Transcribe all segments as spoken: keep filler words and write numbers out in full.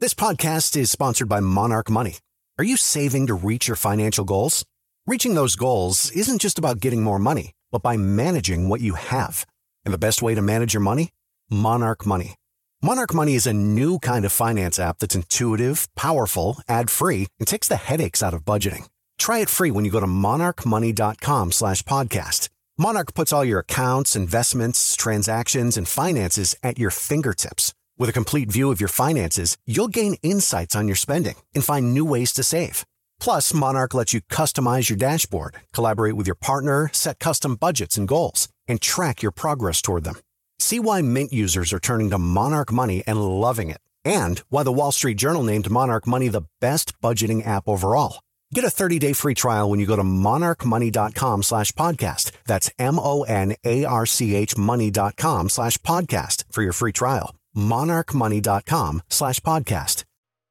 This podcast is sponsored by Monarch Money. Are you saving to reach your financial goals? Reaching those goals isn't just about getting more money, but by managing what you have. And the best way to manage your money? Monarch Money. Monarch Money is a new kind of finance app that's intuitive, powerful, ad-free, and takes the headaches out of budgeting. Try it free when you go to monarchmoney.com slash podcast. Monarch puts all your accounts, investments, transactions, and finances at your fingertips. With a complete view of your finances, you'll gain insights on your spending and find new ways to save. Plus, Monarch lets you customize your dashboard, collaborate with your partner, set custom budgets and goals, and track your progress toward them. See why Mint users are turning to Monarch Money and loving it, and why the Wall Street Journal named Monarch Money the best budgeting app overall. Get a thirty-day free trial when you go to monarchmoney.com slash podcast. That's M-O-N-A-R-C-H money.com slash podcast for your free trial. monarchmoney.com slash podcast.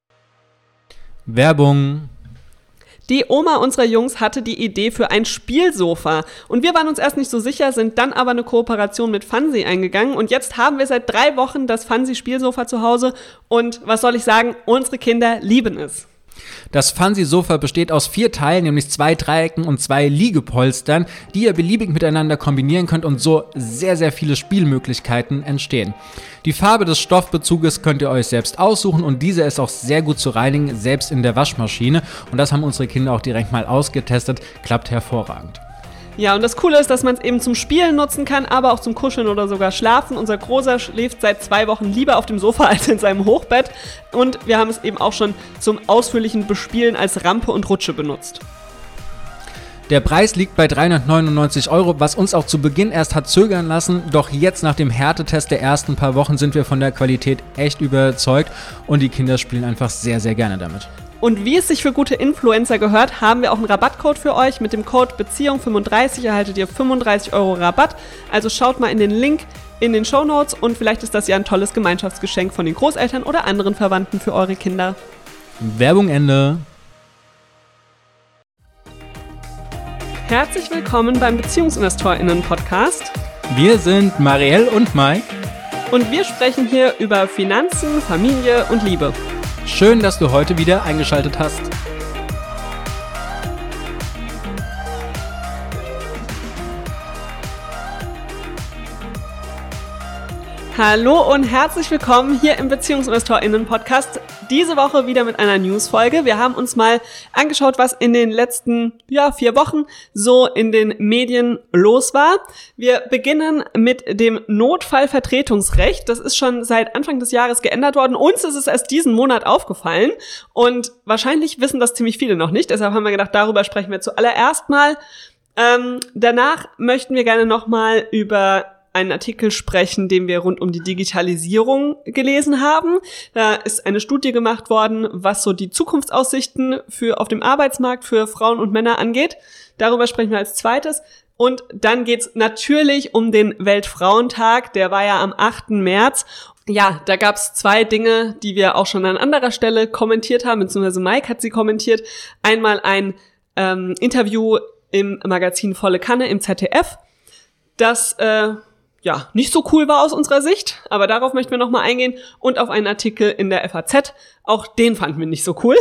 Werbung. Die Oma unserer Jungs hatte die Idee für ein Spielsofa und wir waren uns erst nicht so sicher, sind dann aber eine Kooperation mit Funsi eingegangen und jetzt haben wir seit drei Wochen das Funsi-Spielsofa zu Hause und was soll ich sagen, unsere Kinder lieben es. Das Funsi-Sofa besteht aus vier Teilen, nämlich zwei Dreiecken und zwei Liegepolstern, die ihr beliebig miteinander kombinieren könnt und so sehr, sehr viele Spielmöglichkeiten entstehen. Die Farbe des Stoffbezuges könnt ihr euch selbst aussuchen und diese ist auch sehr gut zu reinigen, selbst in der Waschmaschine. Und das haben unsere Kinder auch direkt mal ausgetestet, klappt hervorragend. Ja, und das Coole ist, dass man es eben zum Spielen nutzen kann, aber auch zum Kuscheln oder sogar Schlafen. Unser Großer schläft seit zwei Wochen lieber auf dem Sofa als in seinem Hochbett. Und wir haben es eben auch schon zum ausführlichen Bespielen als Rampe und Rutsche benutzt. Der Preis liegt bei dreihundertneunundneunzig Euro, was uns auch zu Beginn erst hat zögern lassen. Doch jetzt nach dem Härtetest der ersten paar Wochen sind wir von der Qualität echt überzeugt und die Kinder spielen einfach sehr, sehr gerne damit. Und wie es sich für gute Influencer gehört, haben wir auch einen Rabattcode für euch. Mit dem Code Beziehung fünfunddreißig erhaltet ihr fünfunddreißig Euro Rabatt. Also schaut mal in den Link in den Shownotes und vielleicht ist das ja ein tolles Gemeinschaftsgeschenk von den Großeltern oder anderen Verwandten für eure Kinder. Werbung Ende. Herzlich willkommen beim BeziehungsinvestorInnen-Podcast. Wir sind Marielle und Mike. Und wir sprechen hier über Finanzen, Familie und Liebe. Schön, dass du heute wieder eingeschaltet hast. Hallo und herzlich willkommen hier im BeziehungsinvestorInnen-Podcast. Diese Woche wieder mit einer Newsfolge. Wir haben uns mal angeschaut, was in den letzten ja, vier Wochen so in den Medien los war. Wir beginnen mit dem Notfallvertretungsrecht. Das ist schon seit Anfang des Jahres geändert worden. Uns ist es erst diesen Monat aufgefallen und wahrscheinlich wissen das ziemlich viele noch nicht. Deshalb haben wir gedacht, darüber sprechen wir zuallererst mal. Ähm, danach möchten wir gerne nochmal über einen Artikel sprechen, den wir rund um die Digitalisierung gelesen haben. Da ist eine Studie gemacht worden, was so die Zukunftsaussichten für auf dem Arbeitsmarkt für Frauen und Männer angeht. Darüber sprechen wir als zweites. Und dann geht's natürlich um den Weltfrauentag. Der war ja am achten März. Ja, da gab's zwei Dinge, die wir auch schon an anderer Stelle kommentiert haben, beziehungsweise Mike hat sie kommentiert. Einmal ein ähm, Interview im Magazin Volle Kanne im Z D F, das äh, ja, nicht so cool war aus unserer Sicht, aber darauf möchten wir nochmal eingehen und auf einen Artikel in der F A Z, auch den fanden wir nicht so cool.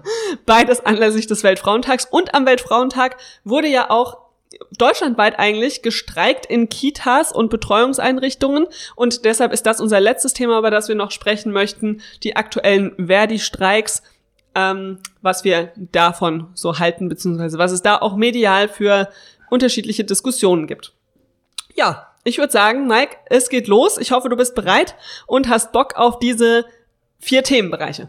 Beides anlässlich des Weltfrauentags und am Weltfrauentag wurde ja auch deutschlandweit eigentlich gestreikt in Kitas und Betreuungseinrichtungen und deshalb ist das unser letztes Thema, über das wir noch sprechen möchten, die aktuellen Verdi-Streiks, ähm, was wir davon so halten, beziehungsweise was es da auch medial für unterschiedliche Diskussionen gibt. Ja, ich würde sagen, Mike, es geht los. Ich hoffe, du bist bereit und hast Bock auf diese vier Themenbereiche.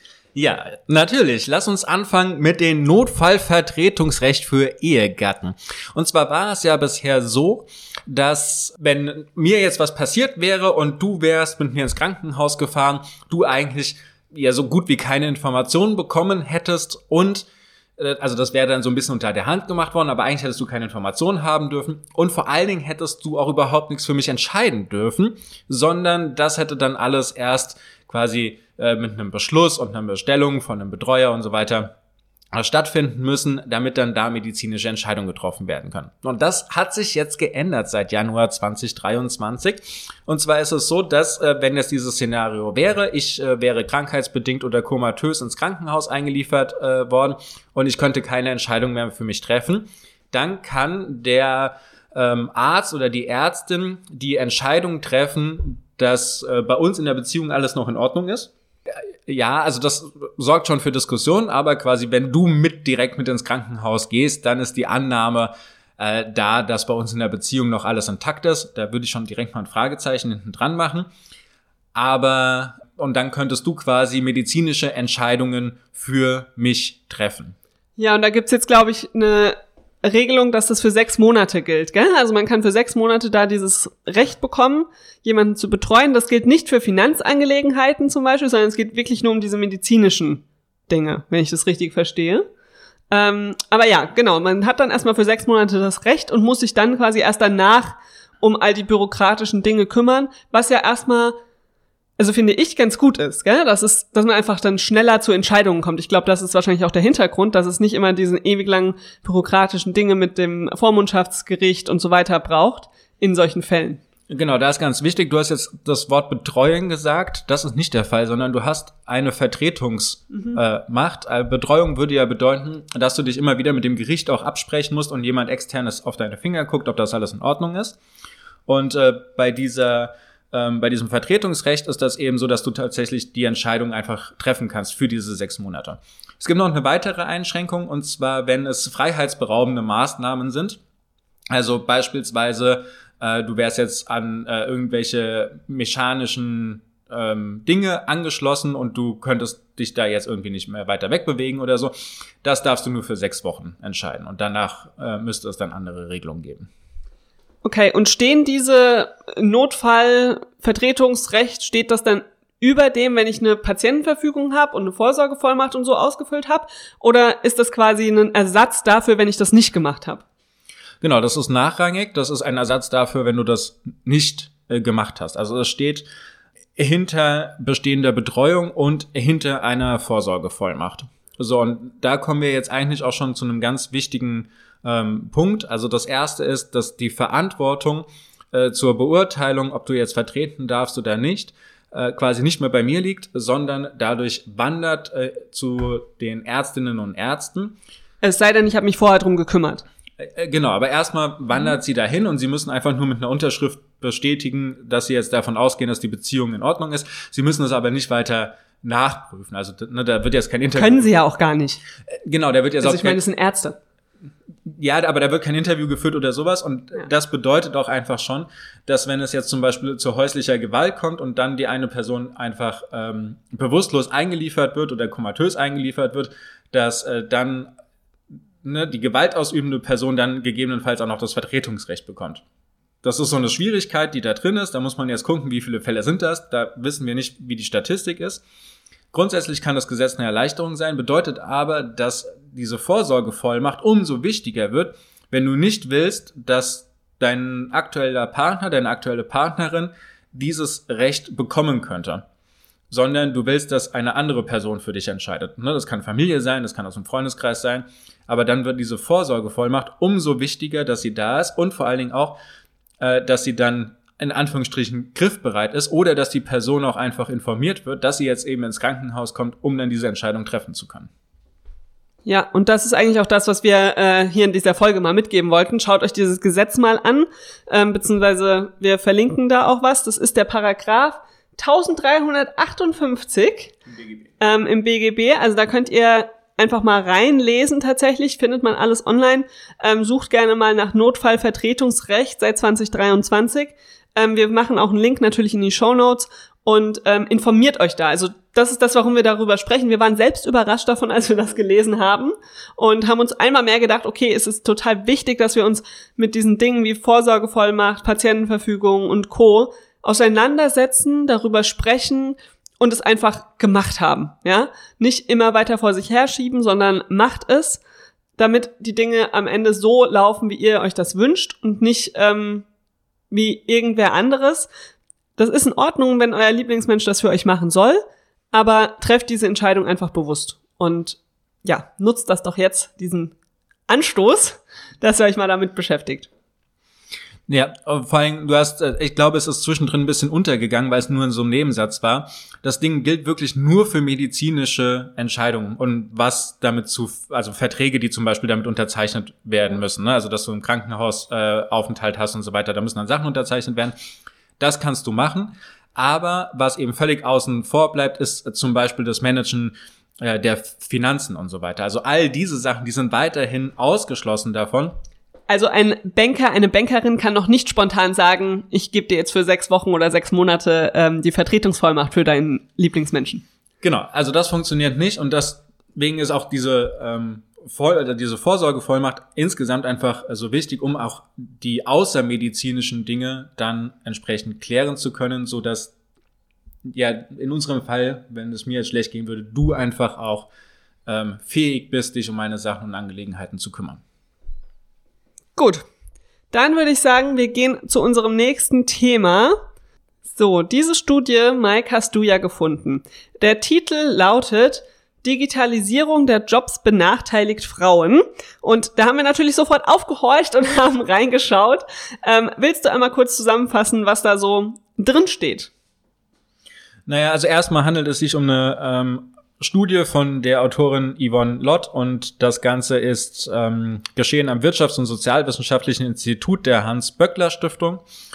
Ja, natürlich. Lass uns anfangen mit dem Notfallvertretungsrecht für Ehegatten. Und zwar war es ja bisher so, dass wenn mir jetzt was passiert wäre und du wärst mit mir ins Krankenhaus gefahren, du eigentlich ja so gut wie keine Informationen bekommen hättest und also das wäre dann so ein bisschen unter der Hand gemacht worden, aber eigentlich hättest du keine Informationen haben dürfen und vor allen Dingen hättest du auch überhaupt nichts für mich entscheiden dürfen, sondern das hätte dann alles erst quasi äh, mit einem Beschluss und einer Bestellung von einem Betreuer und so weiter stattfinden müssen, damit dann da medizinische Entscheidungen getroffen werden können. Und das hat sich jetzt geändert seit Januar zwanzig dreiundzwanzig. Und zwar ist es so, dass, äh, wenn jetzt dieses Szenario wäre, ich äh, wäre krankheitsbedingt oder komatös ins Krankenhaus eingeliefert äh, worden und ich könnte keine Entscheidung mehr für mich treffen, dann kann der ähm, Arzt oder die Ärztin die Entscheidung treffen, dass äh, bei uns in der Beziehung alles noch in Ordnung ist. Ja, also das sorgt schon für Diskussionen, aber quasi, wenn du mit direkt mit ins Krankenhaus gehst, dann ist die Annahme äh, da, dass bei uns in der Beziehung noch alles intakt ist. Da würde ich schon direkt mal ein Fragezeichen hinten dran machen. Aber, und dann könntest du quasi medizinische Entscheidungen für mich treffen. Ja, und da gibt's jetzt, glaube ich, eine Regelung, dass das für sechs Monate gilt, gell? Also man kann für sechs Monate da dieses Recht bekommen, jemanden zu betreuen. Das gilt nicht für Finanzangelegenheiten zum Beispiel, sondern es geht wirklich nur um diese medizinischen Dinge, wenn ich das richtig verstehe. Ähm, aber ja, genau, man hat dann erstmal für sechs Monate das Recht und muss sich dann quasi erst danach um all die bürokratischen Dinge kümmern, was ja erstmal, also finde ich, ganz gut ist, gell? Das ist, dass man einfach dann schneller zu Entscheidungen kommt. Ich glaube, das ist wahrscheinlich auch der Hintergrund, dass es nicht immer diesen ewig langen bürokratischen Dinge mit dem Vormundschaftsgericht und so weiter braucht in solchen Fällen. Genau, da ist ganz wichtig, du hast jetzt das Wort Betreuung gesagt, das ist nicht der Fall, sondern du hast eine Vertretungsmacht. Mhm. Äh, Betreuung würde ja bedeuten, dass du dich immer wieder mit dem Gericht auch absprechen musst und jemand externes auf deine Finger guckt, ob das alles in Ordnung ist. Und äh, bei dieser Ähm, bei diesem Vertretungsrecht ist das eben so, dass du tatsächlich die Entscheidung einfach treffen kannst für diese sechs Monate. Es gibt noch eine weitere Einschränkung, und zwar, wenn es freiheitsberaubende Maßnahmen sind. Also beispielsweise, äh, du wärst jetzt an äh, irgendwelche mechanischen ähm, Dinge angeschlossen und du könntest dich da jetzt irgendwie nicht mehr weiter wegbewegen oder so. Das darfst du nur für sechs Wochen entscheiden und danach äh, müsste es dann andere Regelungen geben. Okay, und stehen diese Notfallvertretungsrecht, steht das dann über dem, wenn ich eine Patientenverfügung habe und eine Vorsorgevollmacht und so ausgefüllt habe? Oder ist das quasi ein Ersatz dafür, wenn ich das nicht gemacht habe? Genau, das ist nachrangig. Das ist ein Ersatz dafür, wenn du das nicht äh, gemacht hast. Also es steht hinter bestehender Betreuung und hinter einer Vorsorgevollmacht. So, und da kommen wir jetzt eigentlich auch schon zu einem ganz wichtigen Ähm, Punkt. Also das erste ist, dass die Verantwortung äh, zur Beurteilung, ob du jetzt vertreten darfst oder nicht, äh, quasi nicht mehr bei mir liegt, sondern dadurch wandert äh, zu den Ärztinnen und Ärzten. Es sei denn, ich habe mich vorher drum gekümmert. Äh, genau, aber erstmal wandert mhm. sie dahin und sie müssen einfach nur mit einer Unterschrift bestätigen, dass sie jetzt davon ausgehen, dass die Beziehung in Ordnung ist. Sie müssen es aber nicht weiter nachprüfen. Also ne, da wird jetzt kein Interview. Können sie ja auch gar nicht. Äh, genau, da wird jetzt also auch ich meine, das sind Ärzte. Ja, aber da wird kein Interview geführt oder sowas und ja. Das bedeutet auch einfach schon, dass wenn es jetzt zum Beispiel zu häuslicher Gewalt kommt und dann die eine Person einfach ähm, bewusstlos eingeliefert wird oder komatös eingeliefert wird, dass äh, dann ne, die gewaltausübende Person dann gegebenenfalls auch noch das Vertretungsrecht bekommt. Das ist so eine Schwierigkeit, die da drin ist. Da muss man jetzt gucken, wie viele Fälle sind das. Da wissen wir nicht, wie die Statistik ist. Grundsätzlich kann das Gesetz eine Erleichterung sein, bedeutet aber, dass diese Vorsorgevollmacht umso wichtiger wird, wenn du nicht willst, dass dein aktueller Partner, deine aktuelle Partnerin dieses Recht bekommen könnte, sondern du willst, dass eine andere Person für dich entscheidet. Das kann Familie sein, das kann aus dem Freundeskreis sein, aber dann wird diese Vorsorgevollmacht umso wichtiger, dass sie da ist und vor allen Dingen auch, dass sie dann in Anführungsstrichen griffbereit ist oder dass die Person auch einfach informiert wird, dass sie jetzt eben ins Krankenhaus kommt, um dann diese Entscheidung treffen zu können. Ja, und das ist eigentlich auch das, was wir äh, hier in dieser Folge mal mitgeben wollten. Schaut euch dieses Gesetz mal an, ähm, beziehungsweise wir verlinken da auch was. Das ist der Paragraph dreizehnhundertachtundfünfzig im B G B. Ähm, im B G B. Also da könnt ihr einfach mal reinlesen tatsächlich, findet man alles online. Ähm, sucht gerne mal nach Notfallvertretungsrecht seit zwanzig dreiundzwanzig. Ähm, wir machen auch einen Link natürlich in die Shownotes und ähm, informiert euch da. Also das ist das, warum wir darüber sprechen. Wir waren selbst überrascht davon, als wir das gelesen haben und haben uns einmal mehr gedacht, okay, es ist total wichtig, dass wir uns mit diesen Dingen wie Vorsorgevollmacht, Patientenverfügung und Co. auseinandersetzen, darüber sprechen und es einfach gemacht haben. Ja, nicht immer weiter vor sich herschieben, sondern macht es, damit die Dinge am Ende so laufen, wie ihr euch das wünscht und nicht ähm, wie irgendwer anderes. Das ist in Ordnung, wenn euer Lieblingsmensch das für euch machen soll, aber trefft diese Entscheidung einfach bewusst und ja, nutzt das doch jetzt, diesen Anstoß, dass ihr euch mal damit beschäftigt. Ja, vor allem, du hast, ich glaube, es ist zwischendrin ein bisschen untergegangen, weil es nur in so einem Nebensatz war. Das Ding gilt wirklich nur für medizinische Entscheidungen und was damit zu, also Verträge, die zum Beispiel damit unterzeichnet werden müssen, ne? Also, dass du im Krankenhaus äh, Aufenthalt hast und so weiter, da müssen dann Sachen unterzeichnet werden. Das kannst du machen. Aber was eben völlig außen vor bleibt, ist zum Beispiel das Managen äh, der Finanzen und so weiter. Also all diese Sachen, die sind weiterhin ausgeschlossen davon. Also ein Banker, eine Bankerin kann noch nicht spontan sagen, ich gebe dir jetzt für sechs Wochen oder sechs Monate ähm, die Vertretungsvollmacht für deinen Lieblingsmenschen. Genau, also das funktioniert nicht und deswegen ist auch diese ähm, Voll, diese Vorsorgevollmacht insgesamt einfach so wichtig, um auch die außermedizinischen Dinge dann entsprechend klären zu können, so dass ja in unserem Fall, wenn es mir jetzt schlecht gehen würde, du einfach auch ähm, fähig bist, dich um meine Sachen und Angelegenheiten zu kümmern. Gut, dann würde ich sagen, wir gehen zu unserem nächsten Thema. So, diese Studie, Mike, hast du ja gefunden. Der Titel lautet Digitalisierung der Jobs benachteiligt Frauen. Und da haben wir natürlich sofort aufgehorcht und haben reingeschaut. Ähm, willst du einmal kurz zusammenfassen, was da so drin steht? Naja, also erstmal handelt es sich um eine ähm, Studie von der Autorin Yvonne Lott und das Ganze ist ähm, geschehen am Wirtschafts- und Sozialwissenschaftlichen Institut der Hans-Böckler-Stiftung.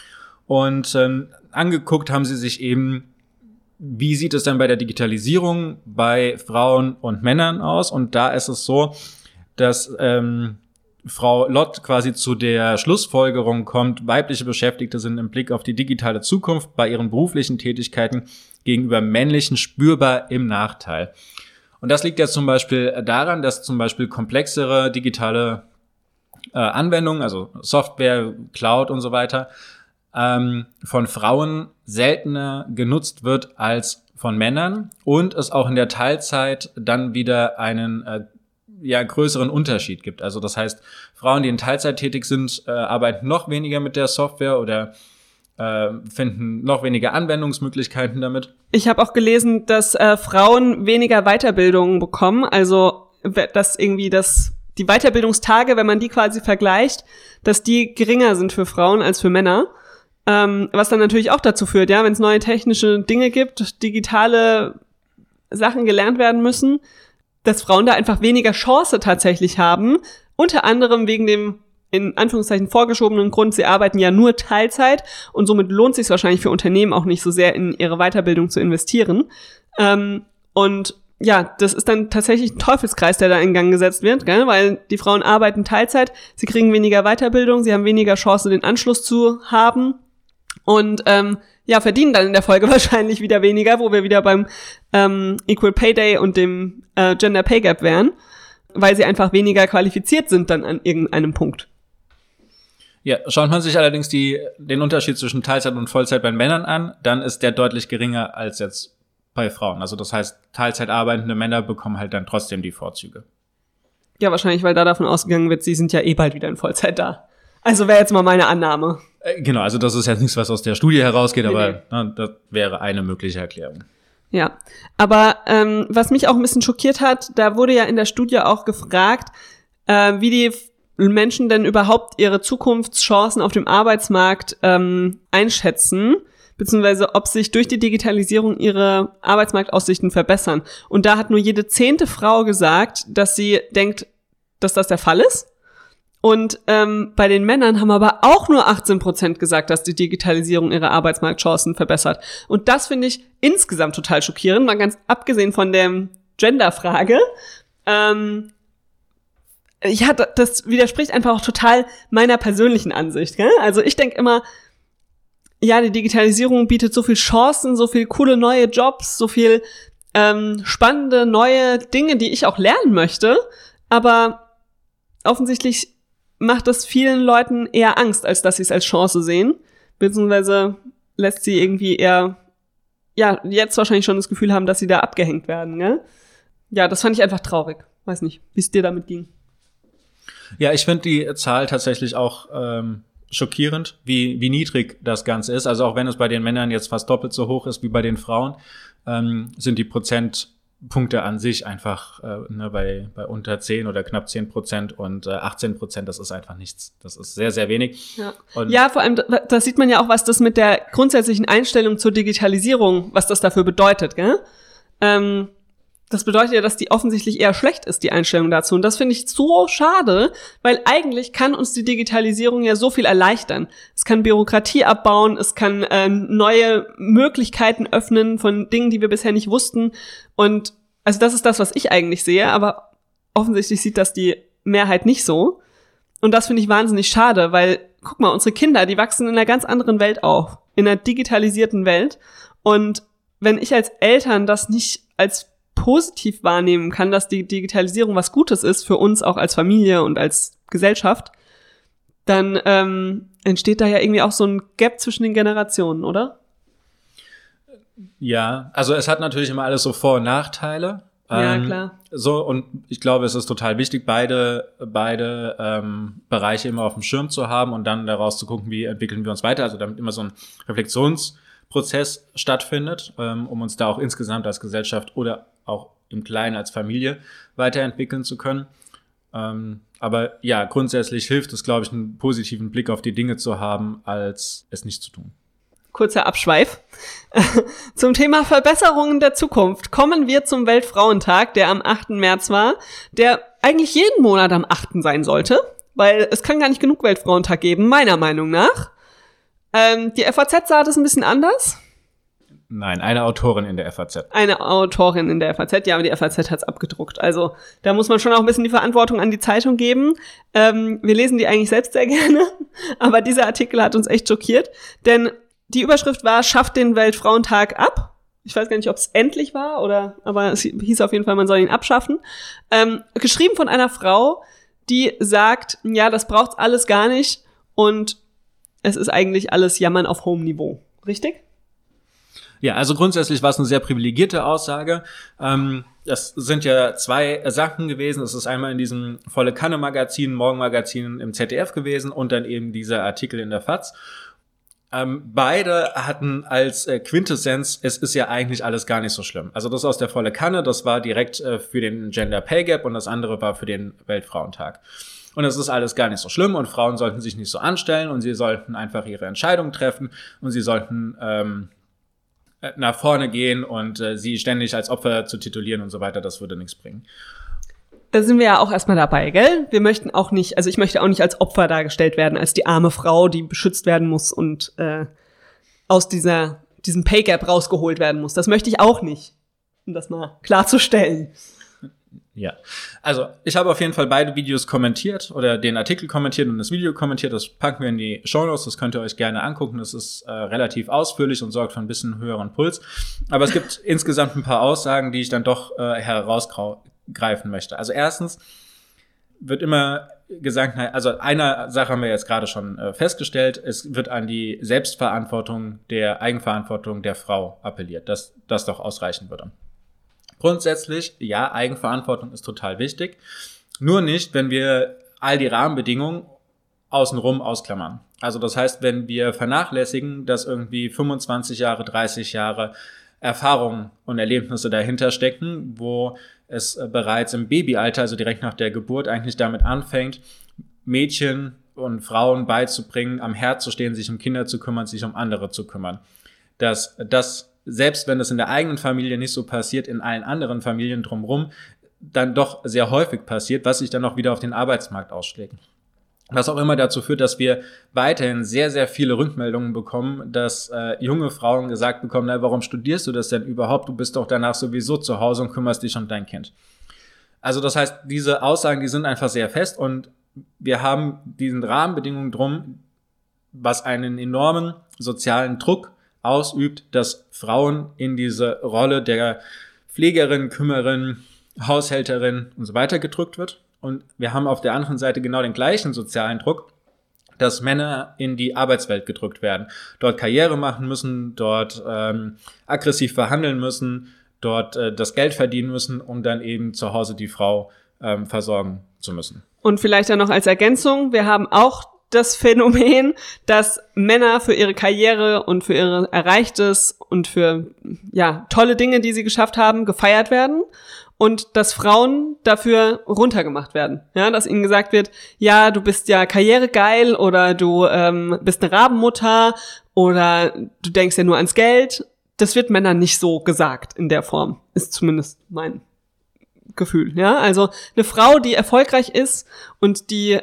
Und ähm, angeguckt haben sie sich eben, wie sieht es denn bei der Digitalisierung bei Frauen und Männern aus? Und da ist es so, dass ähm, Frau Lott quasi zu der Schlussfolgerung kommt, weibliche Beschäftigte sind im Blick auf die digitale Zukunft bei ihren beruflichen Tätigkeiten gegenüber männlichen spürbar im Nachteil. Und das liegt ja zum Beispiel daran, dass zum Beispiel komplexere digitale äh, Anwendungen, also Software, Cloud und so weiter, ähm, von Frauen seltener genutzt wird als von Männern und es auch in der Teilzeit dann wieder einen äh, ja größeren Unterschied gibt. Also das heißt, Frauen, die in Teilzeit tätig sind, äh, arbeiten noch weniger mit der Software oder äh, finden noch weniger Anwendungsmöglichkeiten damit. Ich habe auch gelesen, dass äh, Frauen weniger Weiterbildungen bekommen. Also dass irgendwie das die Weiterbildungstage, wenn man die quasi vergleicht, dass die geringer sind für Frauen als für Männer. Ähm, was dann natürlich auch dazu führt, ja, wenn es neue technische Dinge gibt, digitale Sachen gelernt werden müssen, dass Frauen da einfach weniger Chance tatsächlich haben. Unter anderem wegen dem in Anführungszeichen vorgeschobenen Grund, sie arbeiten ja nur Teilzeit und somit lohnt es sich wahrscheinlich für Unternehmen auch nicht so sehr in ihre Weiterbildung zu investieren. Ähm, und ja, das ist dann tatsächlich ein Teufelskreis, der da in Gang gesetzt wird, gell? Weil die Frauen arbeiten Teilzeit, sie kriegen weniger Weiterbildung, sie haben weniger Chance, den Anschluss zu haben und ähm, ja, verdienen dann in der Folge wahrscheinlich wieder weniger, wo wir wieder beim ähm, Equal Pay Day und dem äh, Gender Pay Gap wären, weil sie einfach weniger qualifiziert sind dann an irgendeinem Punkt. Ja, schaut man sich allerdings die, den Unterschied zwischen Teilzeit und Vollzeit bei Männern an, dann ist der deutlich geringer als jetzt bei Frauen. Also das heißt, Teilzeit arbeitende Männer bekommen halt dann trotzdem die Vorzüge. Ja, wahrscheinlich, weil da davon ausgegangen wird, sie sind ja eh bald wieder in Vollzeit da. Also wäre jetzt mal meine Annahme. Äh, genau, also das ist jetzt nichts, was aus der Studie herausgeht, nee, aber nee. Na, das wäre eine mögliche Erklärung. Ja, aber ähm, was mich auch ein bisschen schockiert hat, da wurde ja in der Studie auch gefragt, äh, wie die Menschen denn überhaupt ihre Zukunftschancen auf dem Arbeitsmarkt ähm, einschätzen, beziehungsweise ob sich durch die Digitalisierung ihre Arbeitsmarktaussichten verbessern. Und da hat nur jede zehnte Frau gesagt, dass sie denkt, dass das der Fall ist. Und ähm, bei den Männern haben aber auch nur achtzehn Prozent gesagt, dass die Digitalisierung ihre Arbeitsmarktchancen verbessert. Und das finde ich insgesamt total schockierend, mal ganz abgesehen von der Genderfrage. Ähm, ja, das widerspricht einfach auch total meiner persönlichen Ansicht, gell? Also ich denke immer, ja, die Digitalisierung bietet so viel Chancen, so viel coole neue Jobs, so viel ähm, spannende neue Dinge, die ich auch lernen möchte. Aber offensichtlich macht das vielen Leuten eher Angst, als dass sie es als Chance sehen. Beziehungsweise lässt sie irgendwie eher, ja, jetzt wahrscheinlich schon das Gefühl haben, dass sie da abgehängt werden, gell? Ja, das fand ich einfach traurig. Weiß nicht, wie es dir damit ging. Ja, ich finde die Zahl tatsächlich auch ähm, schockierend, wie wie niedrig das Ganze ist. Also auch wenn es bei den Männern jetzt fast doppelt so hoch ist wie bei den Frauen, ähm, sind die Prozent Punkte an sich einfach äh, ne, bei, bei unter zehn oder knapp zehn Prozent und äh, achtzehn Prozent, das ist einfach nichts. Das ist sehr, sehr wenig. Ja. Und ja, vor allem, da sieht man ja auch, was das mit der grundsätzlichen Einstellung zur Digitalisierung, was das dafür bedeutet, gell? Ähm, das bedeutet ja, dass die offensichtlich eher schlecht ist, die Einstellung dazu. Und das finde ich so schade, weil eigentlich kann uns die Digitalisierung ja so viel erleichtern. Es kann Bürokratie abbauen, es kann äh, neue Möglichkeiten öffnen von Dingen, die wir bisher nicht wussten. Und also das ist das, was ich eigentlich sehe, aber offensichtlich sieht das die Mehrheit nicht so. Und das finde ich wahnsinnig schade, weil, guck mal, unsere Kinder, die wachsen in einer ganz anderen Welt auf, in einer digitalisierten Welt. Und wenn ich als Eltern das nicht als positiv wahrnehmen kann, dass die Digitalisierung was Gutes ist für uns auch als Familie und als Gesellschaft, dann ähm, entsteht da ja irgendwie auch so ein Gap zwischen den Generationen, oder? Ja, also es hat natürlich immer alles so Vor- und Nachteile. Ja, ähm, klar. So, und ich glaube, es ist total wichtig, beide beide ähm, Bereiche immer auf dem Schirm zu haben und dann daraus zu gucken, wie entwickeln wir uns weiter, also damit immer so ein Reflexionsprozess stattfindet, ähm, um uns da auch insgesamt als Gesellschaft oder auch im Kleinen als Familie weiterentwickeln zu können. Ähm, aber ja, grundsätzlich hilft es, glaube ich, einen positiven Blick auf die Dinge zu haben, als es nicht zu tun. Kurzer Abschweif. Zum Thema Verbesserungen der Zukunft kommen wir zum Weltfrauentag, der am achten März war, der eigentlich jeden Monat am achten sein sollte, weil es kann gar nicht genug Weltfrauentag geben, meiner Meinung nach. Ähm, die F A Z sah das ein bisschen anders. Nein, eine Autorin in der F A Z. Eine Autorin in der F A Z, ja, aber die F A Z hat's abgedruckt. Also da muss man schon auch ein bisschen die Verantwortung an die Zeitung geben. Ähm, wir lesen die eigentlich selbst sehr gerne, aber dieser Artikel hat uns echt schockiert, denn die Überschrift war, schafft den Weltfrauentag ab. Ich weiß gar nicht, ob es endlich war, oder, aber es hieß auf jeden Fall, man soll ihn abschaffen. Ähm, geschrieben von einer Frau, die sagt, ja, das braucht's alles gar nicht und es ist eigentlich alles Jammern auf hohem Niveau. Richtig? Ja, also grundsätzlich war es eine sehr privilegierte Aussage. Ähm, das sind ja zwei Sachen gewesen. Es ist einmal in diesem Volle-Kanne-Magazin, Morgenmagazin im Z D F gewesen und dann eben dieser Artikel in der F A Z. Ähm, beide hatten als äh, Quintessenz, es ist ja eigentlich alles gar nicht so schlimm. Also das aus der Volle Kanne, das war direkt äh, für den Gender Pay Gap und das andere war für den Weltfrauentag. Und es ist alles gar nicht so schlimm und Frauen sollten sich nicht so anstellen und sie sollten einfach ihre Entscheidungen treffen und sie sollten ähm, nach vorne gehen und äh, sie ständig als Opfer zu titulieren und so weiter, das würde nichts bringen. Da sind wir ja auch erstmal dabei, gell? Wir möchten auch nicht, also ich möchte auch nicht als Opfer dargestellt werden, als die arme Frau, die beschützt werden muss und äh, aus dieser diesem Pay Gap rausgeholt werden muss. Das möchte ich auch nicht, um das mal klarzustellen. Ja, also ich habe auf jeden Fall beide Videos kommentiert oder den Artikel kommentiert und das Video kommentiert. Das packen wir in die Shownotes, das könnt ihr euch gerne angucken. Das ist äh, relativ ausführlich und sorgt für ein bisschen höheren Puls. Aber es gibt insgesamt ein paar Aussagen, die ich dann doch äh, herausgreifen möchte. Also erstens wird immer gesagt, also eine Sache haben wir jetzt gerade schon äh, festgestellt, es wird an die Selbstverantwortung, der Eigenverantwortung der Frau appelliert, dass das doch ausreichen würde. Grundsätzlich, ja, Eigenverantwortung ist total wichtig. Nur nicht, wenn wir all die Rahmenbedingungen außenrum ausklammern. Also das heißt, wenn wir vernachlässigen, dass irgendwie fünfundzwanzig Jahre, dreißig Jahre Erfahrungen und Erlebnisse dahinter stecken, wo es bereits im Babyalter, also direkt nach der Geburt, eigentlich damit anfängt, Mädchen und Frauen beizubringen, am Herd zu stehen, sich um Kinder zu kümmern, sich um andere zu kümmern. Dass das selbst wenn das in der eigenen Familie nicht so passiert, in allen anderen Familien drumherum dann doch sehr häufig passiert, was sich dann auch wieder auf den Arbeitsmarkt ausschlägt. Was auch immer dazu führt, dass wir weiterhin sehr, sehr viele Rückmeldungen bekommen, dass äh, junge Frauen gesagt bekommen, na, warum studierst du das denn überhaupt? Du bist doch danach sowieso zu Hause und kümmerst dich um dein Kind. Also das heißt, diese Aussagen, die sind einfach sehr fest und wir haben diesen Rahmenbedingungen drum, was einen enormen sozialen Druck ausübt, dass Frauen in diese Rolle der Pflegerin, Kümmerin, Haushälterin und so weiter gedrückt wird. Und wir haben auf der anderen Seite genau den gleichen sozialen Druck, dass Männer in die Arbeitswelt gedrückt werden, dort Karriere machen müssen, dort ähm, aggressiv verhandeln müssen, dort äh, das Geld verdienen müssen, um dann eben zu Hause die Frau ähm, versorgen zu müssen. Und vielleicht dann noch als Ergänzung, wir haben auch das Phänomen, dass Männer für ihre Karriere und für ihre Erreichtes und für ja tolle Dinge, die sie geschafft haben, gefeiert werden und dass Frauen dafür runtergemacht werden. Ja, dass ihnen gesagt wird, ja, du bist ja karrieregeil oder du ähm, bist eine Rabenmutter oder du denkst ja nur ans Geld. Das wird Männern nicht so gesagt in der Form, ist zumindest mein Gefühl. Ja, also eine Frau, die erfolgreich ist und die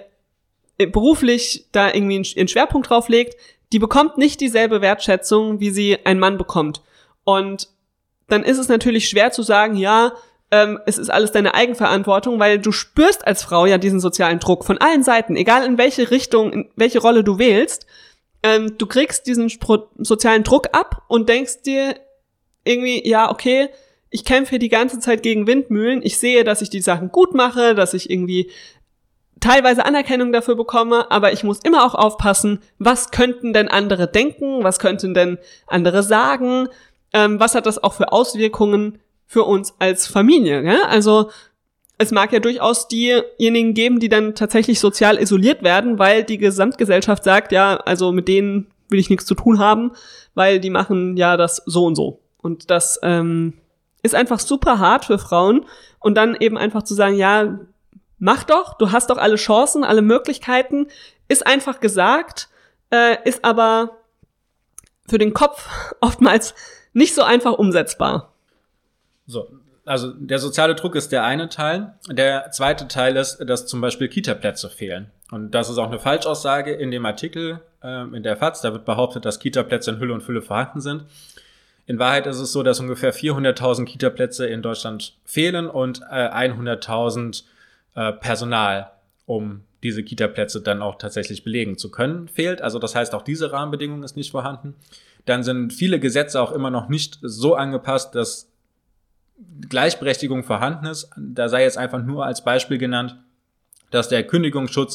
beruflich da irgendwie ihren Schwerpunkt drauf legt, die bekommt nicht dieselbe Wertschätzung, wie sie ein Mann bekommt. Und dann ist es natürlich schwer zu sagen, ja, ähm, es ist alles deine Eigenverantwortung, weil du spürst als Frau ja diesen sozialen Druck von allen Seiten, egal in welche Richtung, in welche Rolle du wählst. Ähm, du kriegst diesen Spro- sozialen Druck ab und denkst dir irgendwie, ja, okay, ich kämpfe hier die ganze Zeit gegen Windmühlen. Ich sehe, dass ich die Sachen gut mache, dass ich irgendwie teilweise Anerkennung dafür bekomme, aber ich muss immer auch aufpassen, was könnten denn andere denken, was könnten denn andere sagen, ähm, was hat das auch für Auswirkungen für uns als Familie, ja? Also es mag ja durchaus diejenigen geben, die dann tatsächlich sozial isoliert werden, weil die Gesamtgesellschaft sagt, ja, also mit denen will ich nichts zu tun haben, weil die machen ja das so und so. Und das ähm, ist einfach super hart für Frauen und dann eben einfach zu sagen, ja, mach doch, du hast doch alle Chancen, alle Möglichkeiten, ist einfach gesagt, äh, ist aber für den Kopf oftmals nicht so einfach umsetzbar. So, also der soziale Druck ist der eine Teil. Der zweite Teil ist, dass zum Beispiel Kita-Plätze fehlen. Und das ist auch eine Falschaussage in dem Artikel äh, in der FAZ. Da wird behauptet, dass Kita-Plätze in Hülle und Fülle vorhanden sind. In Wahrheit ist es so, dass ungefähr vierhunderttausend Kita-Plätze in Deutschland fehlen und äh, hunderttausend Personal, um diese Kita-Plätze dann auch tatsächlich belegen zu können, fehlt. Also das heißt, auch diese Rahmenbedingung ist nicht vorhanden. Dann sind viele Gesetze auch immer noch nicht so angepasst, dass Gleichberechtigung vorhanden ist. Da sei jetzt einfach nur als Beispiel genannt, dass der Kündigungsschutz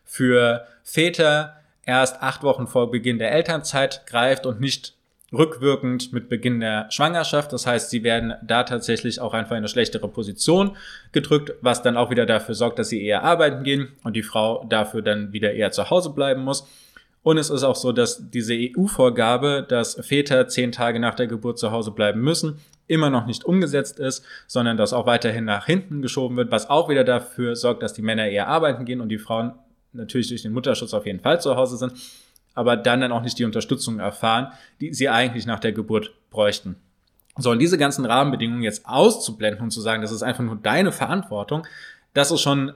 für Väter erst acht Wochen vor Beginn der Elternzeit greift und nicht rückwirkend mit Beginn der Schwangerschaft. Das heißt, sie werden da tatsächlich auch einfach in eine schlechtere Position gedrückt, was dann auch wieder dafür sorgt, dass sie eher arbeiten gehen und die Frau dafür dann wieder eher zu Hause bleiben muss. Und es ist auch so, dass diese E U-Vorgabe, dass Väter zehn Tage nach der Geburt zu Hause bleiben müssen, immer noch nicht umgesetzt ist, sondern dass auch weiterhin nach hinten geschoben wird, was auch wieder dafür sorgt, dass die Männer eher arbeiten gehen und die Frauen natürlich durch den Mutterschutz auf jeden Fall zu Hause sind, aber dann dann auch nicht die Unterstützung erfahren, die sie eigentlich nach der Geburt bräuchten. So, und diese ganzen Rahmenbedingungen jetzt auszublenden und zu sagen, das ist einfach nur deine Verantwortung, das ist schon,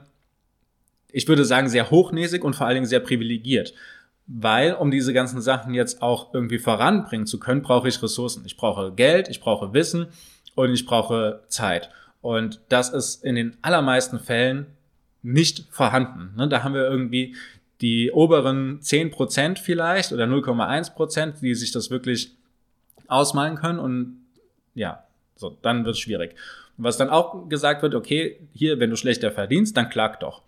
ich würde sagen, sehr hochnäsig und vor allen Dingen sehr privilegiert. Weil, um diese ganzen Sachen jetzt auch irgendwie voranbringen zu können, brauche ich Ressourcen. Ich brauche Geld, ich brauche Wissen und ich brauche Zeit. Und das ist in den allermeisten Fällen nicht vorhanden. Da haben wir irgendwie die oberen zehn Prozent vielleicht oder null Komma eins Prozent, die sich das wirklich ausmalen können und ja, so, dann wird es schwierig. Und was dann auch gesagt wird, okay, hier, wenn du schlechter verdienst, dann klag doch.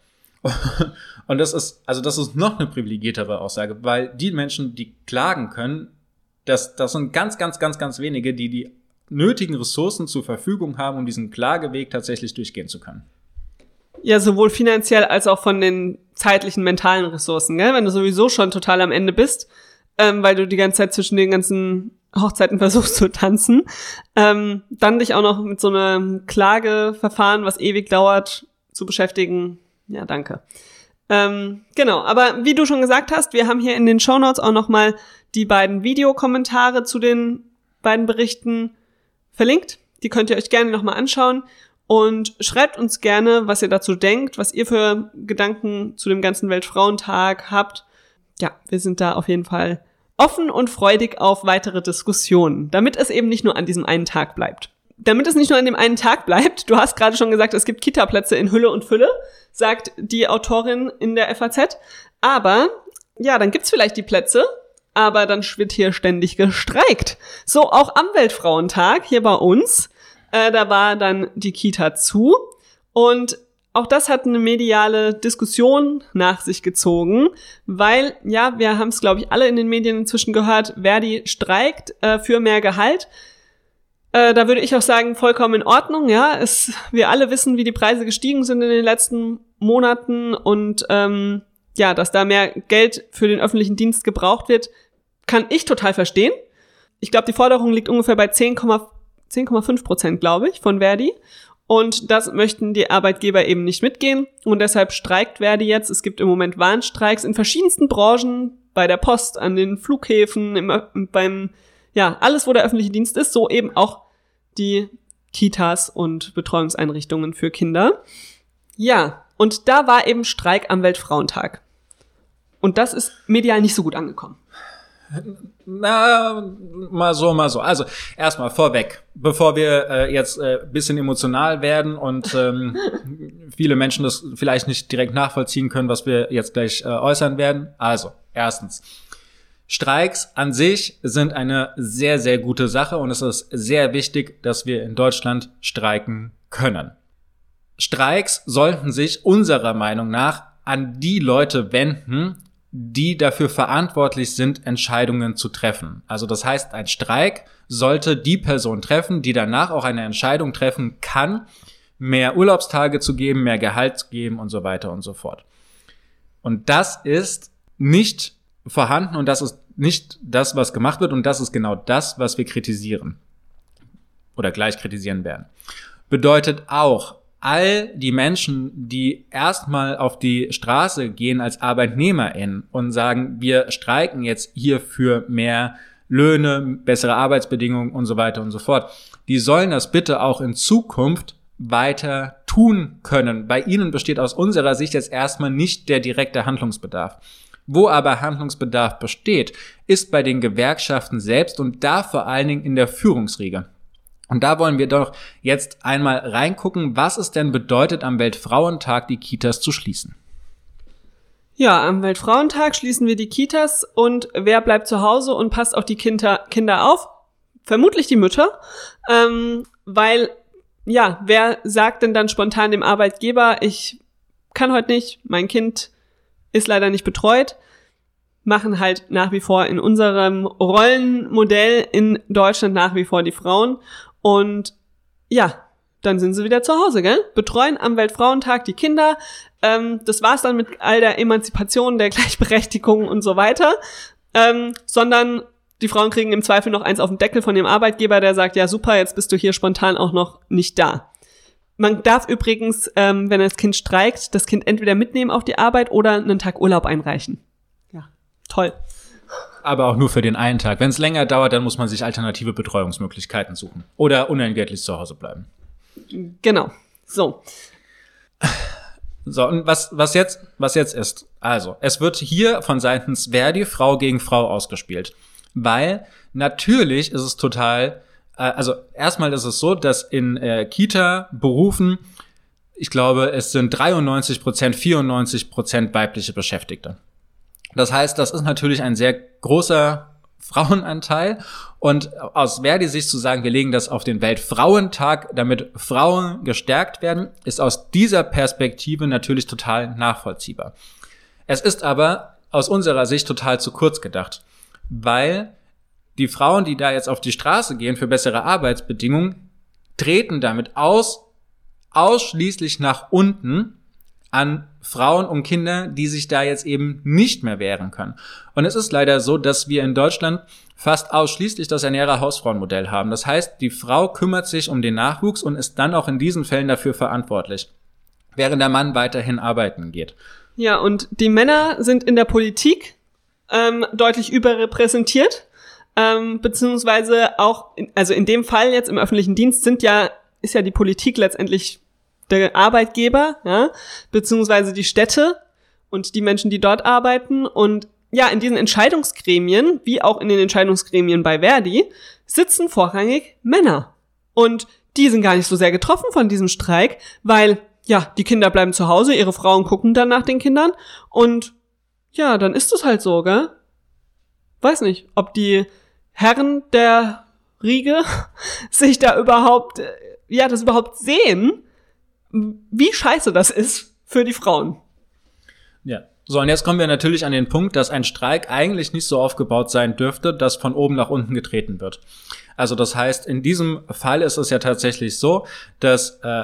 Und das ist, also das ist noch eine privilegiertere Aussage, weil die Menschen, die klagen können, das, das sind ganz, ganz, ganz, ganz wenige, die die nötigen Ressourcen zur Verfügung haben, um diesen Klageweg tatsächlich durchgehen zu können. Ja, sowohl finanziell als auch von den zeitlichen, mentalen Ressourcen, gell? Wenn du sowieso schon total am Ende bist, ähm, weil du die ganze Zeit zwischen den ganzen Hochzeiten versuchst zu tanzen, ähm, dann dich auch noch mit so einem Klageverfahren, was ewig dauert, zu beschäftigen. Ja, danke. Ähm, genau, aber wie du schon gesagt hast, wir haben hier in den Shownotes auch nochmal die beiden Videokommentare zu den beiden Berichten verlinkt. Die könnt ihr euch gerne nochmal anschauen. Und schreibt uns gerne, was ihr dazu denkt, was ihr für Gedanken zu dem ganzen Weltfrauentag habt. Ja, wir sind da auf jeden Fall offen und freudig auf weitere Diskussionen, damit es eben nicht nur an diesem einen Tag bleibt. Damit es nicht nur an dem einen Tag bleibt, du hast gerade schon gesagt, es gibt Kita-Plätze in Hülle und Fülle, sagt die Autorin in der F A Z. Aber, ja, dann gibt's vielleicht die Plätze, aber dann wird hier ständig gestreikt. So, auch am Weltfrauentag hier bei uns. Äh, da war dann die Kita zu und auch das hat eine mediale Diskussion nach sich gezogen, weil, ja, wir haben es, glaube ich, alle in den Medien inzwischen gehört, Verdi streikt äh, für mehr Gehalt. Äh, da würde ich auch sagen, vollkommen in Ordnung, ja. Es, wir alle wissen, wie die Preise gestiegen sind in den letzten Monaten und ähm, ja, dass da mehr Geld für den öffentlichen Dienst gebraucht wird, kann ich total verstehen. Ich glaube, die Forderung liegt ungefähr bei zehn Komma fünf Prozent, glaube ich, von Verdi. Und das möchten die Arbeitgeber eben nicht mitgehen. Und deshalb streikt Verdi jetzt. Es gibt im Moment Warnstreiks in verschiedensten Branchen, bei der Post, an den Flughäfen, im, beim, ja, alles, wo der öffentliche Dienst ist, so eben auch die Kitas und Betreuungseinrichtungen für Kinder. Ja, und da war eben Streik am Weltfrauentag. Und das ist medial nicht so gut angekommen. Na, mal so, mal so. Also erstmal vorweg, bevor wir äh, jetzt äh, bisschen emotional werden und ähm, viele Menschen das vielleicht nicht direkt nachvollziehen können, was wir jetzt gleich äh, äußern werden. Also, erstens, Streiks an sich sind eine sehr, sehr gute Sache und es ist sehr wichtig, dass wir in Deutschland streiken können. Streiks sollten sich unserer Meinung nach an die Leute wenden, die dafür verantwortlich sind, Entscheidungen zu treffen. Also das heißt, ein Streik sollte die Person treffen, die danach auch eine Entscheidung treffen kann, mehr Urlaubstage zu geben, mehr Gehalt zu geben und so weiter und so fort. Und das ist nicht vorhanden und das ist nicht das, was gemacht wird und das ist genau das, was wir kritisieren oder gleich kritisieren werden. Bedeutet auch, all die Menschen, die erstmal auf die Straße gehen als ArbeitnehmerInnen und sagen, wir streiken jetzt hier für mehr Löhne, bessere Arbeitsbedingungen und so weiter und so fort, die sollen das bitte auch in Zukunft weiter tun können. Bei ihnen besteht aus unserer Sicht jetzt erstmal nicht der direkte Handlungsbedarf. Wo aber Handlungsbedarf besteht, ist bei den Gewerkschaften selbst und da vor allen Dingen in der Führungsriege. Und da wollen wir doch jetzt einmal reingucken, was es denn bedeutet, am Weltfrauentag die Kitas zu schließen. Ja, am Weltfrauentag schließen wir die Kitas und wer bleibt zu Hause und passt auf die Kinder, Kinder auf? Vermutlich die Mütter, ähm, weil, ja, wer sagt denn dann spontan dem Arbeitgeber, ich kann heute nicht, mein Kind ist leider nicht betreut, machen halt nach wie vor in unserem Rollenmodell in Deutschland nach wie vor die Frauen. Und ja, dann sind sie wieder zu Hause, gell? Betreuen am Weltfrauentag die Kinder. Ähm, das war's dann mit all der Emanzipation, der Gleichberechtigung und so weiter. Ähm, sondern die Frauen kriegen im Zweifel noch eins auf den Deckel von dem Arbeitgeber, der sagt, ja super, jetzt bist du hier spontan auch noch nicht da. Man darf übrigens, ähm, wenn das Kind streikt, das Kind entweder mitnehmen auf die Arbeit oder einen Tag Urlaub einreichen. Ja, toll. Aber auch nur für den einen Tag. Wenn es länger dauert, dann muss man sich alternative Betreuungsmöglichkeiten suchen. Oder unentgeltlich zu Hause bleiben. Genau. So. So, und was, was jetzt, was jetzt ist. Also, es wird hier von seitens Verdi Frau gegen Frau ausgespielt. Weil natürlich ist es total, äh, also erstmal ist es so, dass in äh, Kita-Berufen, ich glaube, es sind dreiundneunzig Prozent, vierundneunzig Prozent weibliche Beschäftigte. Das heißt, das ist natürlich ein sehr großer Frauenanteil und aus Verdi-Sicht zu sagen, wir legen das auf den Weltfrauentag, damit Frauen gestärkt werden, ist aus dieser Perspektive natürlich total nachvollziehbar. Es ist aber aus unserer Sicht total zu kurz gedacht, weil die Frauen, die da jetzt auf die Straße gehen für bessere Arbeitsbedingungen, treten damit aus, ausschließlich nach unten an Frauen und Kinder, die sich da jetzt eben nicht mehr wehren können. Und es ist leider so, dass wir in Deutschland fast ausschließlich das Ernährer-Hausfrauenmodell haben. Das heißt, die Frau kümmert sich um den Nachwuchs und ist dann auch in diesen Fällen dafür verantwortlich, während der Mann weiterhin arbeiten geht. Ja, und die Männer sind in der Politik ähm, deutlich überrepräsentiert, ähm, beziehungsweise auch, in, also in dem Fall jetzt im öffentlichen Dienst sind ja, ist ja die Politik letztendlich der Arbeitgeber, ja, beziehungsweise die Städte und die Menschen, die dort arbeiten. Und ja, in diesen Entscheidungsgremien, wie auch in den Entscheidungsgremien bei Verdi, sitzen vorrangig Männer. Und die sind gar nicht so sehr getroffen von diesem Streik, weil, ja, die Kinder bleiben zu Hause, ihre Frauen gucken dann nach den Kindern und ja, dann ist es halt so, gell? Weiß nicht, ob die Herren der Riege sich da überhaupt, ja, das überhaupt sehen, wie scheiße das ist für die Frauen. Ja, so und jetzt kommen wir natürlich an den Punkt, dass ein Streik eigentlich nicht so aufgebaut sein dürfte, dass von oben nach unten getreten wird. Also das heißt, in diesem Fall ist es ja tatsächlich so, dass äh,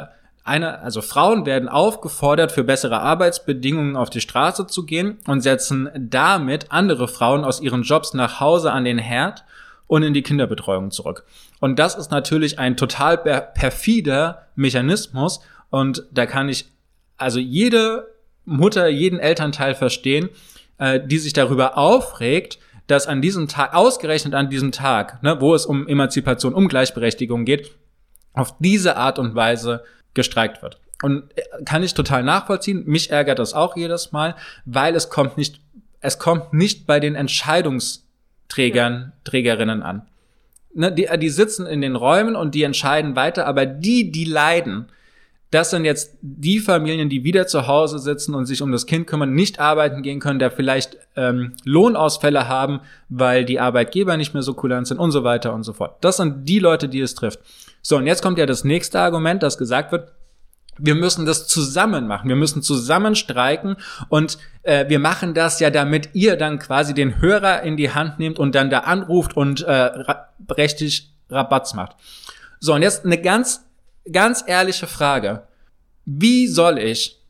Eine, also Frauen werden aufgefordert, für bessere Arbeitsbedingungen auf die Straße zu gehen und setzen damit andere Frauen aus ihren Jobs nach Hause an den Herd und in die Kinderbetreuung zurück. Und das ist natürlich ein total perfider Mechanismus und da kann ich also jede Mutter, jeden Elternteil verstehen, äh, die sich darüber aufregt, dass an diesem Tag, ausgerechnet an diesem Tag, ne, wo es um Emanzipation, um Gleichberechtigung geht, auf diese Art und Weise gestreikt wird. Und kann ich total nachvollziehen. Mich ärgert das auch jedes Mal, weil es kommt nicht, es kommt nicht bei den Entscheidungsträgern, Trägerinnen an. Ne, die, die sitzen in den Räumen und die entscheiden weiter, aber die, die leiden, das sind jetzt die Familien, die wieder zu Hause sitzen und sich um das Kind kümmern, nicht arbeiten gehen können, der vielleicht ähm, Lohnausfälle haben, weil die Arbeitgeber nicht mehr so kulant sind und so weiter und so fort. Das sind die Leute, die es trifft. So, und jetzt kommt ja das nächste Argument, das gesagt wird, wir müssen das zusammen machen, wir müssen zusammen streiken und äh, wir machen das ja, damit ihr dann quasi den Hörer in die Hand nehmt und dann da anruft und äh, ra- richtig Rabatz macht. So, und jetzt eine ganz, ganz ehrliche Frage. Wie soll ich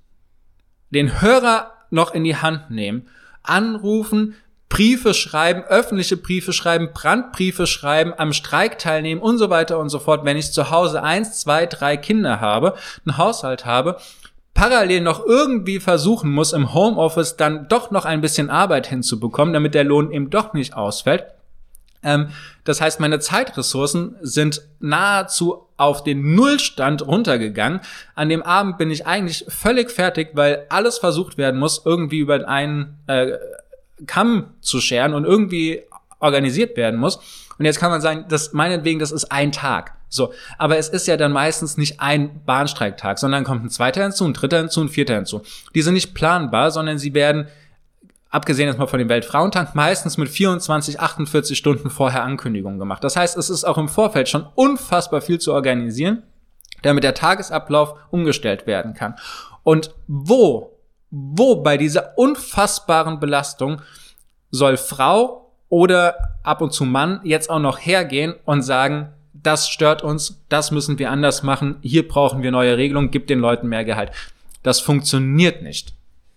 den Hörer noch in die Hand nehmen, anrufen, Briefe schreiben, öffentliche Briefe schreiben, Brandbriefe schreiben, am Streik teilnehmen und so weiter und so fort, wenn ich zu Hause eins, zwei, drei Kinder habe, einen Haushalt habe, parallel noch irgendwie versuchen muss, im Homeoffice dann doch noch ein bisschen Arbeit hinzubekommen, damit der Lohn eben doch nicht ausfällt. Ähm, das heißt, meine Zeitressourcen sind nahezu auf den Nullstand runtergegangen. An dem Abend bin ich eigentlich völlig fertig, weil alles versucht werden muss, irgendwie über einen äh, Kamm zu scheren und irgendwie organisiert werden muss. Und jetzt kann man sagen, das meinetwegen, das ist ein Tag. So, aber es ist ja dann meistens nicht ein Bahnstreiktag, sondern kommt ein zweiter hinzu, ein dritter hinzu, ein vierter hinzu. Die sind nicht planbar, sondern sie werden, abgesehen jetzt mal von dem Weltfrauentag, meistens mit vierundzwanzig, achtundvierzig Stunden vorher Ankündigungen gemacht. Das heißt, es ist auch im Vorfeld schon unfassbar viel zu organisieren, damit der Tagesablauf umgestellt werden kann. Und wo Wo bei dieser unfassbaren Belastung soll Frau oder ab und zu Mann jetzt auch noch hergehen und sagen, das stört uns, das müssen wir anders machen, hier brauchen wir neue Regelungen, gib den Leuten mehr Gehalt. Das funktioniert nicht.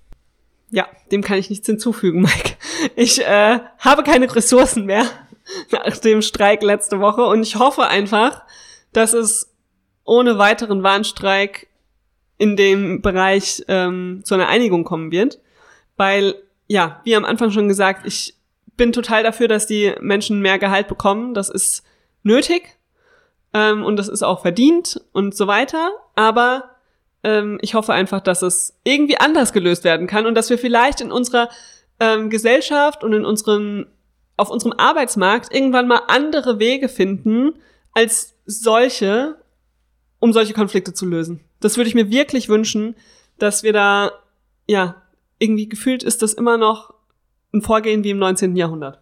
Ja, dem kann ich nichts hinzufügen, Mike. Ich äh, habe keine Ressourcen mehr nach dem Streik letzte Woche und ich hoffe einfach, dass es ohne weiteren Warnstreik in dem Bereich ähm, zu einer Einigung kommen wird, weil, ja, wie am Anfang schon gesagt, ich bin total dafür, dass die Menschen mehr Gehalt bekommen, das ist nötig ähm, und das ist auch verdient und so weiter, aber ähm, ich hoffe einfach, dass es irgendwie anders gelöst werden kann und dass wir vielleicht in unserer ähm, Gesellschaft und in unserem, auf unserem Arbeitsmarkt irgendwann mal andere Wege finden, als solche, um solche Konflikte zu lösen. Das würde ich mir wirklich wünschen, dass wir da, ja, irgendwie gefühlt ist das immer noch ein Vorgehen wie im neunzehnten Jahrhundert.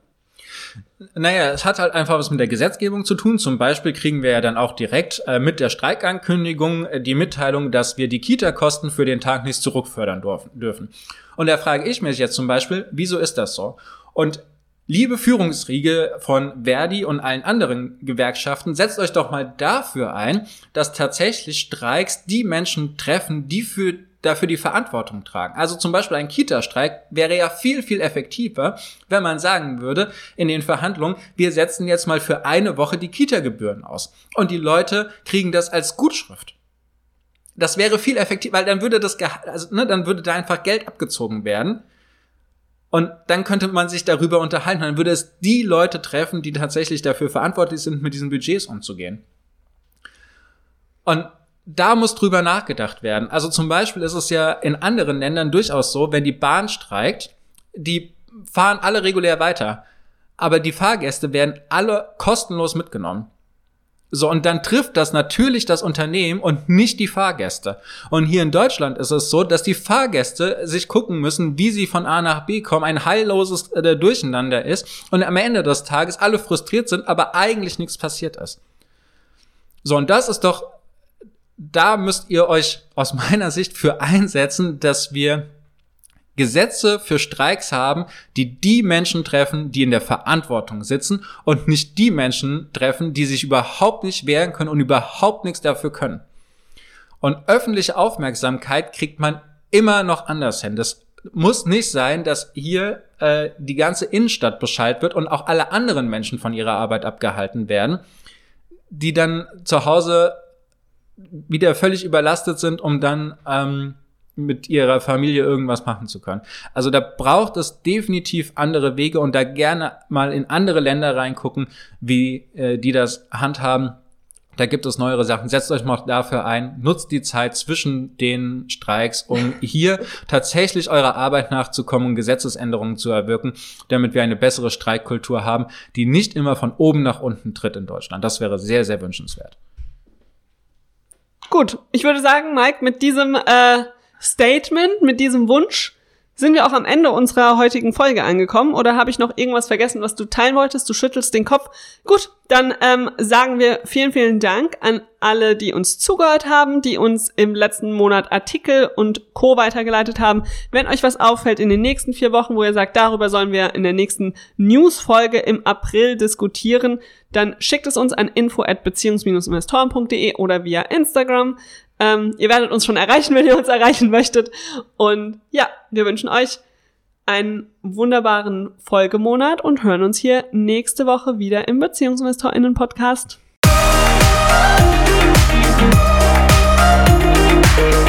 Naja, es hat halt einfach was mit der Gesetzgebung zu tun. Zum Beispiel kriegen wir ja dann auch direkt äh, mit der Streikankündigung äh, die Mitteilung, dass wir die Kita-Kosten für den Tag nicht zurückfördern dürfen. Und da frage ich mich jetzt zum Beispiel, wieso ist das so? Und liebe Führungsriege von Verdi und allen anderen Gewerkschaften, setzt euch doch mal dafür ein, dass tatsächlich Streiks die Menschen treffen, die für, dafür die Verantwortung tragen. Also zum Beispiel ein Kita-Streik wäre ja viel, viel effektiver, wenn man sagen würde, in den Verhandlungen, wir setzen jetzt mal für eine Woche die Kita-Gebühren aus. Und die Leute kriegen das als Gutschrift. Das wäre viel effektiver, weil dann würde das, also, ne, dann würde da einfach Geld abgezogen werden. Und dann könnte man sich darüber unterhalten. Dann würde es die Leute treffen, die tatsächlich dafür verantwortlich sind, mit diesen Budgets umzugehen. Und da muss drüber nachgedacht werden. Also zum Beispiel ist es ja in anderen Ländern durchaus so, wenn die Bahn streikt, die fahren alle regulär weiter. Aber die Fahrgäste werden alle kostenlos mitgenommen. So, und dann trifft das natürlich das Unternehmen und nicht die Fahrgäste. Und hier in Deutschland ist es so, dass die Fahrgäste sich gucken müssen, wie sie von A nach B kommen, ein heilloses äh, Durcheinander ist und am Ende des Tages alle frustriert sind, aber eigentlich nichts passiert ist. So, und das ist doch, da müsst ihr euch aus meiner Sicht für einsetzen, dass wir Gesetze für Streiks haben, die die Menschen treffen, die in der Verantwortung sitzen und nicht die Menschen treffen, die sich überhaupt nicht wehren können und überhaupt nichts dafür können. Und öffentliche Aufmerksamkeit kriegt man immer noch anders hin. Das muss nicht sein, dass hier äh, die ganze Innenstadt Bescheid wird und auch alle anderen Menschen von ihrer Arbeit abgehalten werden, die dann zu Hause wieder völlig überlastet sind, um dann ähm, mit ihrer Familie irgendwas machen zu können. Also da braucht es definitiv andere Wege und da gerne mal in andere Länder reingucken, wie äh, die das handhaben. Da gibt es neuere Sachen. Setzt euch mal dafür ein. Nutzt die Zeit zwischen den Streiks, um hier tatsächlich eurer Arbeit nachzukommen und Gesetzesänderungen zu erwirken, damit wir eine bessere Streikkultur haben, die nicht immer von oben nach unten tritt in Deutschland. Das wäre sehr, sehr wünschenswert. Gut, ich würde sagen, Mike, mit diesem äh, Statement, mit diesem Wunsch sind wir auch am Ende unserer heutigen Folge angekommen. Oder habe ich noch irgendwas vergessen, was du teilen wolltest? Du schüttelst den Kopf. Gut, dann ähm, sagen wir vielen, vielen Dank an alle, die uns zugehört haben, die uns im letzten Monat Artikel und Co. weitergeleitet haben. Wenn euch was auffällt in den nächsten vier Wochen, wo ihr sagt, darüber sollen wir in der nächsten News-Folge im April diskutieren, dann schickt es uns an info at beziehungs investoren punkt de oder via Instagram. Ähm, ihr werdet uns schon erreichen, wenn ihr uns erreichen möchtet. Und ja, wir wünschen euch einen wunderbaren Folgemonat und hören uns hier nächste Woche wieder im BeziehungsinvestorInnen-Podcast.